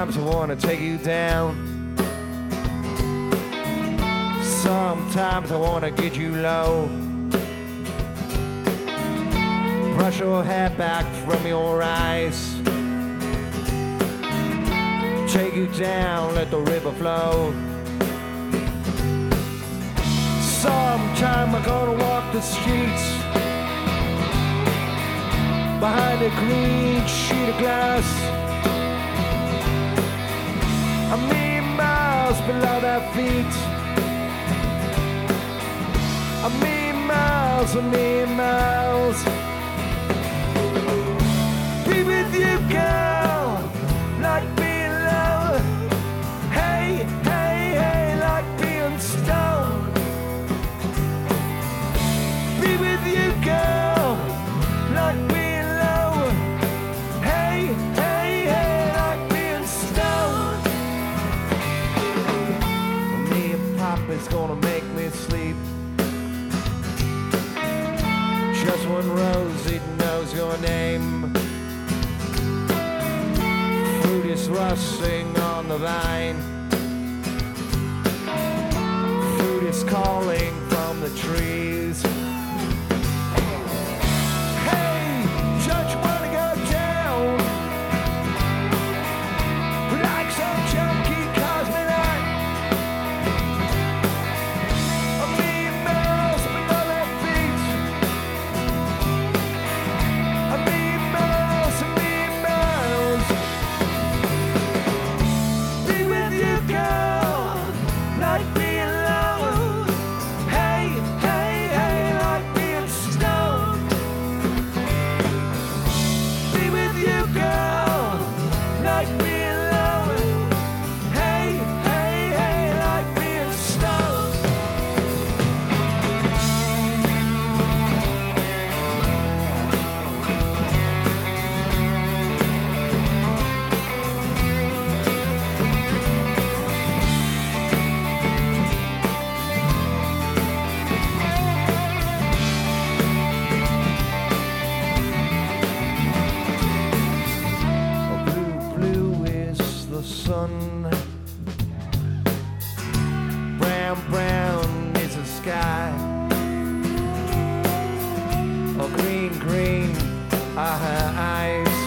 Sometimes I wanna take you down. Sometimes I wanna get you low. Brush your hair back from your eyes. Take you down, let the river flow. Sometime I'm gonna walk the streets behind a green sheet of glass. A million miles below their feet. A million miles, a million miles. Be with you, girl, like being low. Hey, hey, hey, like being stoned. Be with you, girl, like being low. Hey, hey, hey, like being stoned. Me and Papa's gonna make me sleep. Just one rose, it knows your name. Fruit is rustling on the vine. Fruit is calling from the trees. Hey, judge, wanna go down like some junkie cosmonaut. A million miles below their feet. A million miles, a million miles. Be with you, girl, like being low. Hey, hey, hey, like being stoned. Be with you, girl, like being low. Hey, hey, hey, like being stoned. Blue, blue is the sun. Brown, brown is the sky. Oh, green, green are her eyes.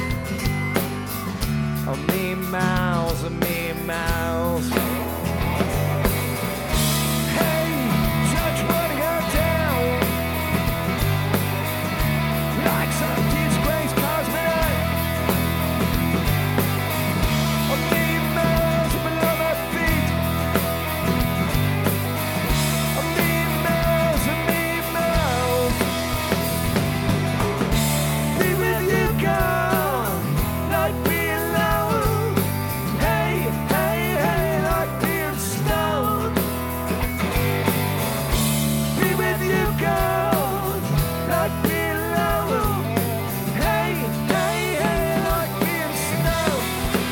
A million miles, a million miles. Hey, judge, wanna go down like some disgraced cosmonaut. A million miles below their feet. A million miles, a million miles. Be with you, girl, like being low. Hey, hey, hey, like being stoned. Be with you, girl, like being low. Hey, hey, hey, like being stoned.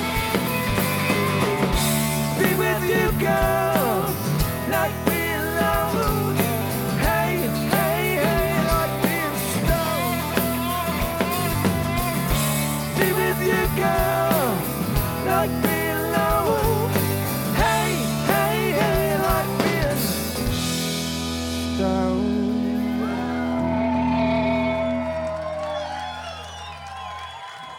Be with you, girl, like being low. Hey, hey, hey, like being stoned. Be with you, girl, like being low. Hey, hey, hey, like being stoned.